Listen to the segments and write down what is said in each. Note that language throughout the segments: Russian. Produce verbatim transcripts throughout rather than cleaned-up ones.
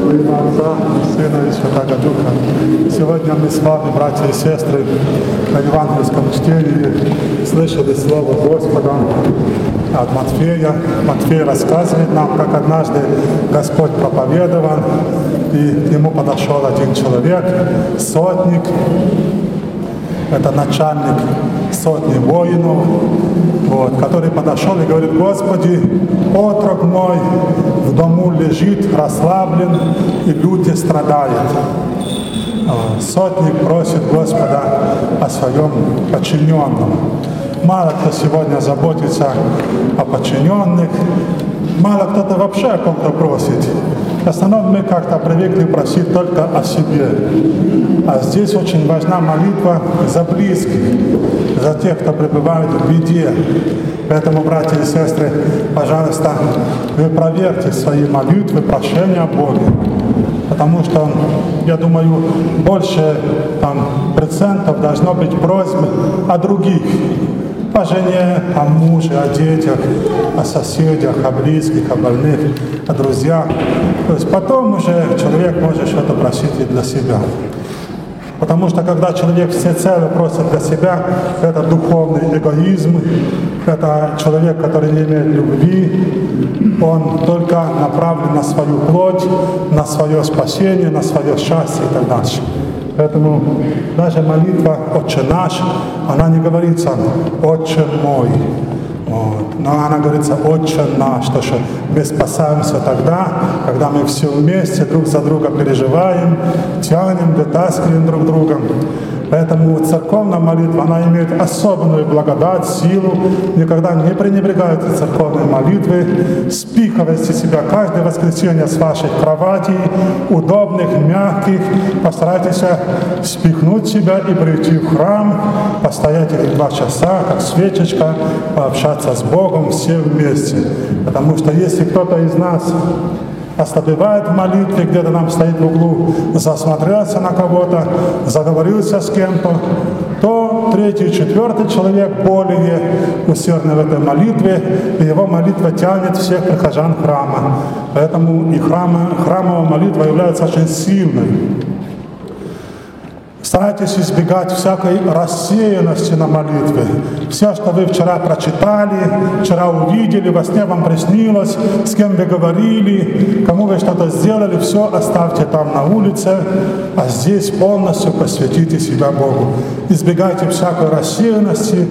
во имя Отца, Сына и Святого Духа. Сегодня мы с вами, братья и сестры, на евангельском чтении слышали Слово Господа от Матфея. Матфей рассказывает нам, как однажды Господь проповедовал, и к нему подошел один человек, сотник, это начальник сотни воинов, вот, который подошел и говорит: «Господи, отрок мой в дому лежит, расслаблен, и люди страдают». Сотник просит Господа о своем подчиненном. Мало кто сегодня заботится о подчиненных, мало кто-то вообще о ком-то просит. В основном мы как-то привыкли просить только о себе. А здесь очень важна молитва за близких, за тех, кто пребывает в беде. Поэтому, братья и сестры, пожалуйста, вы проверьте свои молитвы, прошения о Боге. Потому что, я думаю, больше там, процентов должно быть просьбы о других. О жене, о муже, о детях, о соседях, о близких, о больных, о друзьях. То есть потом уже человек может что-то просить и для себя. Потому что когда человек всецело просит для себя, это духовный эгоизм, это человек, который не имеет любви, он только направлен на свою плоть, на свое спасение, на свое счастье и так дальше. Поэтому даже молитва «Отче наш», она не говорится «Отче мой», вот. Но она говорится «Отче наш», то что мы спасаемся тогда, когда мы все вместе друг за друга переживаем, тянем, вытаскиваем друг друга. Поэтому церковная молитва, она имеет особенную благодать, силу. Никогда не пренебрегайте церковной молитвы. Спихивайте себя каждое воскресенье с вашей кровати, удобных, мягких. Постарайтесь спихнуть себя и прийти в храм, постоять эти два часа, как свечечка, пообщаться с Богом все вместе. Потому что если кто-то из нас ослабевает в молитве, где-то нам стоит в углу, засмотрелся на кого-то, заговорился с кем-то, то третий, четвертый человек более усердный в этой молитве, и его молитва тянет всех прихожан храма. Поэтому и храма, храмовая молитва является очень сильной. Старайтесь избегать всякой рассеянности на молитве. Все, что вы вчера прочитали, вчера увидели, во сне вам приснилось, с кем вы говорили, кому вы что-то сделали, все оставьте там на улице, а здесь полностью посвятите себя Богу. Избегайте всякой рассеянности,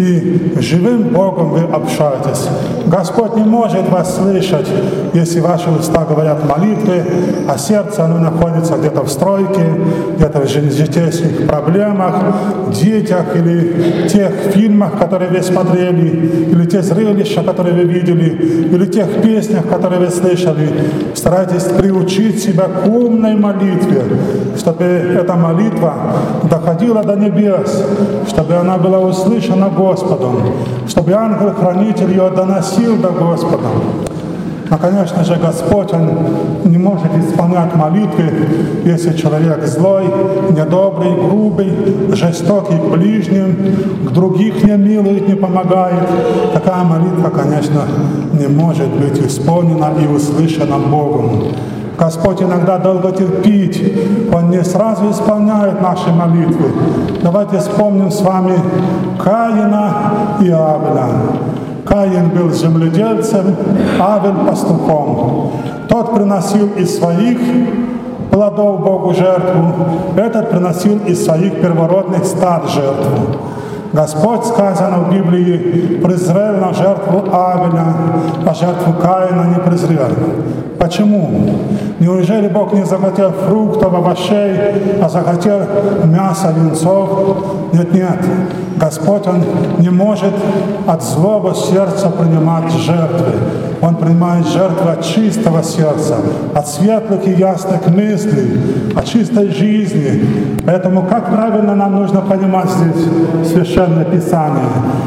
и живым Богом вы общаетесь. Господь не может вас слышать, если ваши уста говорят молитвы, а сердце оно находится где-то в стройке, где-то в житейских проблемах, детях или тех фильмах, которые вы смотрели, или те зрелища, которые вы видели, или тех песнях, которые вы слышали. Старайтесь приучить себя к умной молитве, чтобы эта молитва доходила до небес, чтобы она была услышана Господом, чтобы ангел-хранитель ее доносил до Господа. Но, конечно же, Господь, Он не может исполнять молитвы, если человек злой, недобрый, грубый, жестокий к ближним, к других не милует, не помогает. Такая молитва, конечно, не может быть исполнена и услышана Богом. Господь иногда долго терпит, Он не сразу исполняет наши молитвы. Давайте вспомним с вами Каина и Авеля. Каин был земледельцем, Авель пастухом. Тот приносил из своих плодов Богу жертву, этот приносил из своих первородных стад жертву. Господь, сказано в Библии, презрел на жертву Авеля, а жертву Каина не презрел. Почему? Неужели Бог не захотел фруктов, овощей, а захотел мяса, венцов? Нет, нет. Господь, Он не может от злого сердца принимать жертвы. Он принимает жертвы от чистого сердца, от светлых и ясных мыслей, от чистой жизни. Поэтому как правильно нам нужно понимать здесь Священное Писание?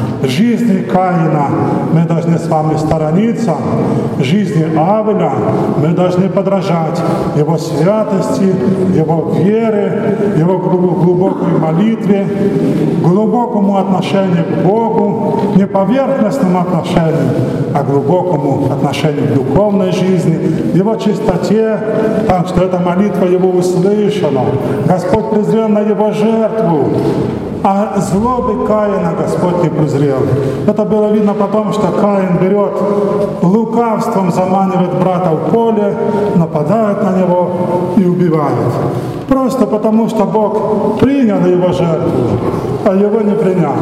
Жизни Каина мы должны с вами сторониться, жизни Авеля мы должны подражать его святости, его вере, его глубокой молитве, глубокому глубокому отношению к Богу, не поверхностному отношению, а глубокому отношению к духовной жизни, его чистоте, так что эта молитва его услышана. Господь презрел на его жертву, а злобы Каина Господь не презрел. Это было видно потому, что Каин берет, лукавством заманивает брата в поле, нападает на него и убивает. Просто потому, что Бог принял его жертву, а его не принял.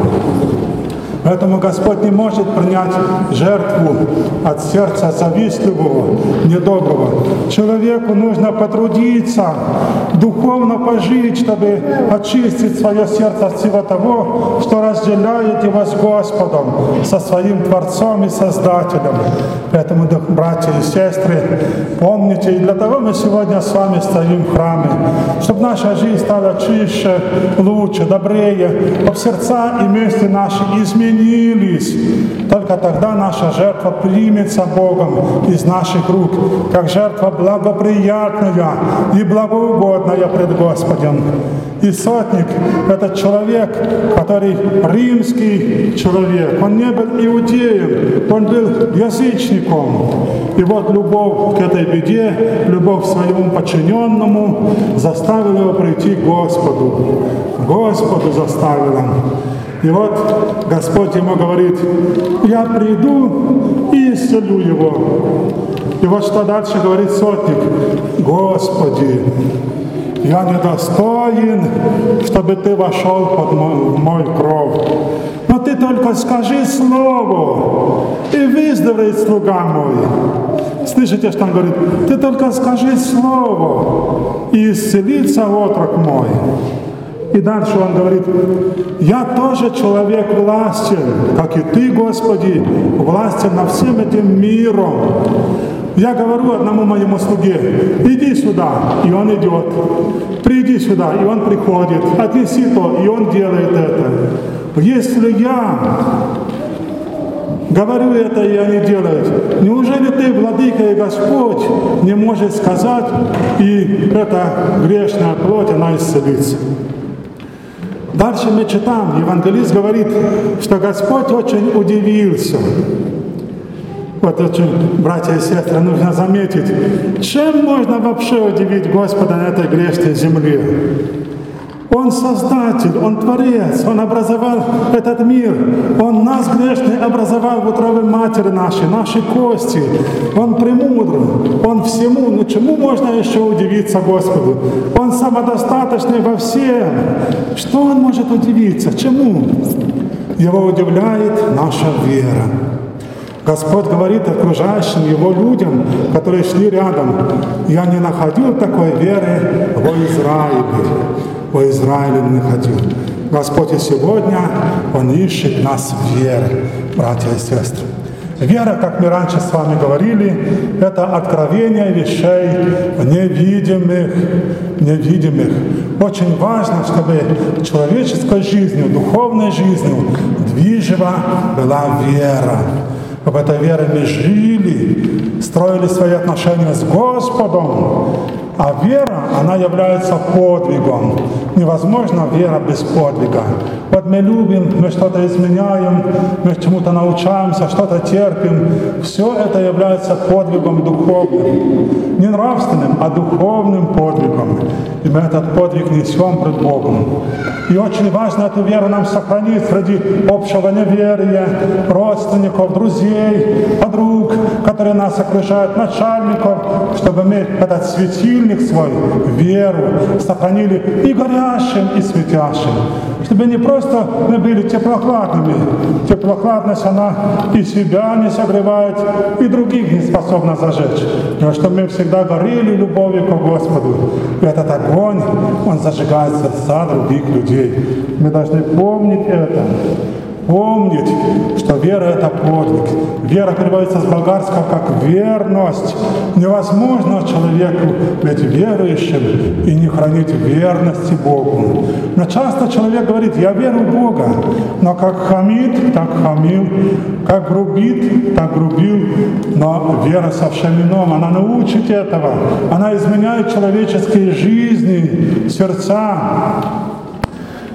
Поэтому Господь не может принять жертву от сердца завистливого, недоброго. Человеку нужно потрудиться, духовно пожить, чтобы очистить свое сердце от всего того, что разделяет его с Господом, со своим Творцом и Создателем. Поэтому, братья и сестры, помните, и для того мы сегодня с вами стоим в храме, чтобы наша жизнь стала чище, лучше, добрее, чтобы сердца и мысли наши изменились. Только тогда наша жертва примется Богом из наших рук, как жертва благоприятная и благоугодная пред Господем. И сотник — это человек, который римский человек. Он не был иудеем, он был язычником. И вот любовь к этой беде, любовь к своему подчиненному заставила его прийти к Господу. Господу заставила. И вот Господь ему говорит: я приду и исцелю его. И вот что дальше говорит сотник: Господи, я недостоин, чтобы ты вошел под мой, мой кров. Но ты только скажи слово, и выздоровеет слуга мой. Слышите, что он говорит? Ты только скажи слово, и исцелится отрок мой. И дальше он говорит: я тоже человек властен, как и ты, Господи, властен над всем этим миром. Я говорю одному моему слуге: иди сюда, и он идет. Приди сюда, и он приходит. Отнеси то, и он делает это. Если я говорю это, и они делают, неужели ты, Владыка и Господь, не можешь сказать, и эта грешная плоть, она исцелится? Дальше мы читаем, евангелист говорит, что Господь очень удивился. Вот очень, братья и сестры, нужно заметить, чем можно вообще удивить Господа на этой грешной земле? Он Создатель, Он Творец, Он образовал этот мир. Он нас, грешных, образовал в утробе матери нашей, наши кости. Он премудрый, Он всему. Ну чему можно еще удивиться Господу? Он самодостаточный во всем. Что Он может удивиться? Чему? Его удивляет наша вера. Господь говорит окружающим Его людям, которые шли рядом: я не находил такой веры во Израиле. Во Израиле не находил. Господь и сегодня Он ищет нас веры, братья и сестры. Вера, как мы раньше с вами говорили, это откровение вещей невидимых, невидимых. Очень важно, чтобы человеческой жизнью, духовной жизнью движима была вера. Чтобы этой верой мы жили, строили свои отношения с Господом. А вера, она является подвигом. Невозможно вера без подвига. Вот мы любим, мы что-то изменяем, мы чему-то научаемся, что-то терпим. Все это является подвигом духовным. Не нравственным, а духовным подвигом. И мы этот подвиг несем пред Богом. И очень важно эту веру нам сохранить среди общего неверия, родственников, друзей, подруг, которые нас окружают, начальников, чтобы мы этот светильник свой, веру, сохранили и горящим, и светящим. Чтобы не просто мы были теплохладными. Теплохладность, она и себя не согревает, и других не способна зажечь. Но чтобы мы всегда горели любовью к Господу. И этот огонь, он зажигает сердца других людей. Мы должны помнить это. Помнить, что вера — это подвиг. Вера переводится с болгарского как верность. Невозможно человеку быть верующим и не хранить верности Богу. Но часто человек говорит: я верю в Бога, но как хамит, так хамил, как грубит, так грубил. Но вера совсем ином, она научит этого. Она изменяет человеческие жизни, сердца.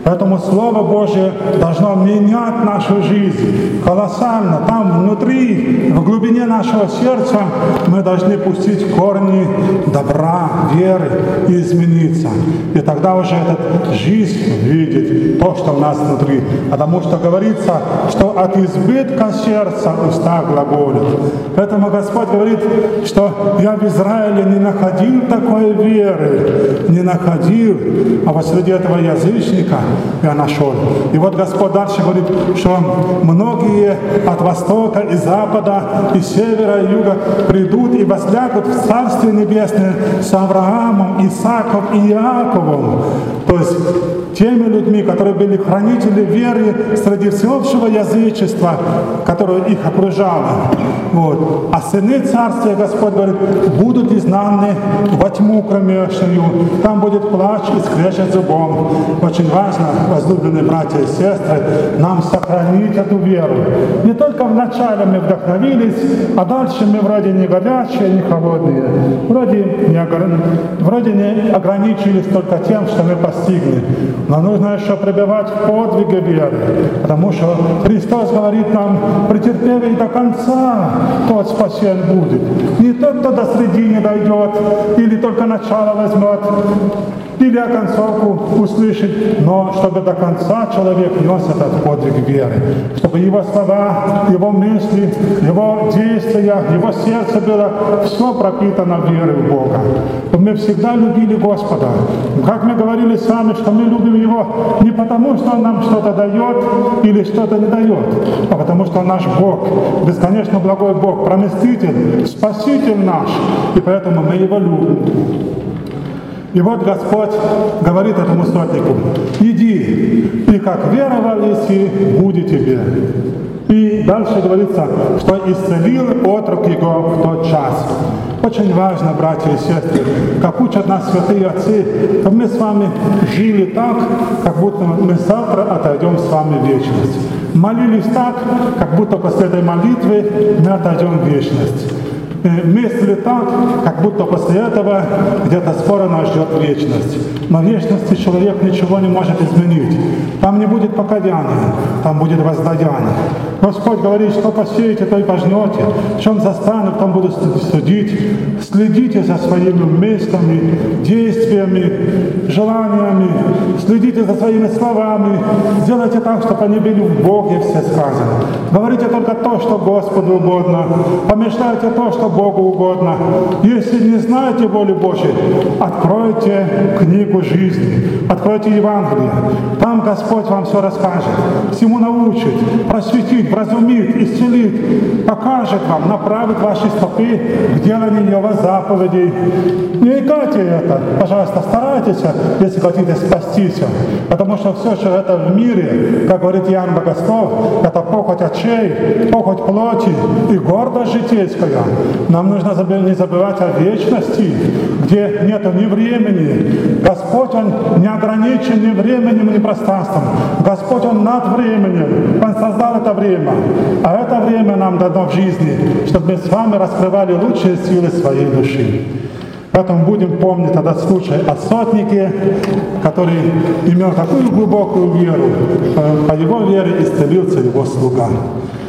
Поэтому Слово Божие должно менять нашу жизнь колоссально. Там внутри, в глубине нашего сердца мы должны пустить корни добра, веры и измениться. И тогда уже эта жизнь видит то, что у нас внутри. Потому что говорится, что от избытка сердца уста глаголят. Поэтому Господь говорит, что я в Израиле не находил такой веры, не находил, а вот среди этого язычника я нашел. И вот Господь дальше говорит, что многие от востока и запада, и севера, и юга придут и возлягут в Царствие Небесное с Авраамом, Исааком и Иаковом. То есть теми людьми, которые были хранители веры среди всеобщего язычества, которое их окружало. Вот. А сыны Царствия, Господь говорит, будут изгнаны во тьму кромешную. Там будет плач и скрежет зубом. Очень важно, возлюбленные братья и сестры, нам сохранить эту веру. Не только вначале мы вдохновились, а дальше мы вроде не горячие, не холодные. Вроде не, огр... вроде не ограничились только тем, что мы постигли. Но нужно еще прибывать в подвиге веры, потому что Христос говорит нам, претерпев до конца, тот спасен будет. Не тот, кто до середины дойдет, или только начало возьмет, или оконцовку услышит, но чтобы до конца человек нес этот подвиг веры, чтобы его слова, его мысли, его действия, его сердце было все пропитано верой в Бога. Чтобы мы всегда любили Господа. Как мы говорили с вами, что мы любим Его не потому, что Он нам что-то дает или что-то не дает, а потому что Он наш Бог, бесконечно благой Бог, промыслитель, Спаситель наш, и поэтому мы Его любим. И вот Господь говорит этому сотнику, иди, и как веровал Иси, будет тебе. И дальше говорится, что исцелил отрок его в тот час. Очень важно, братья и сестры, как учат нас святые отцы, чтобы мы с вами жили так, как будто мы завтра отойдем с вами в вечность. Молились так, как будто после этой молитвы мы отойдем в вечность. Мысли так, как будто после этого где-то скоро нас ждет вечность. Но в вечности человек ничего не может изменить. Там не будет покаяния, там будет воздаяние. Господь говорит, что посеете, то и пожнете. В чем застану, в том буду судить. Следите за своими мыслями, действиями, желаниями. Следите за своими словами. Сделайте так, чтобы они были в Боге все сказаны. Говорите только то, что Господу угодно. Помешайте то, что Богу угодно. Если не знаете воли Божьей, откройте книгу жизни, откройте Евангелие. Там Господь вам все расскажет, всему научит, просветит, вразумит, исцелит, покажет вам, направит ваши стопы к деланию Его заповедей. Не играйте это, пожалуйста, старайтесь, если хотите спастись. Потому что все, что это в мире, как говорит Иоанн Богослов, это похоть очей, похоть плоти и гордость житейская. Нам нужно не забывать о вечности, где нету ни времени. Господь, Он не ограничен ни временем, ни пространством. Господь, Он над временем. Он создал это время. А это время нам дано в жизни, чтобы мы с вами раскрывали лучшие силы своей души. Поэтому будем помнить этот случай о сотнике, который имел такую глубокую веру, по его вере исцелился его слуга.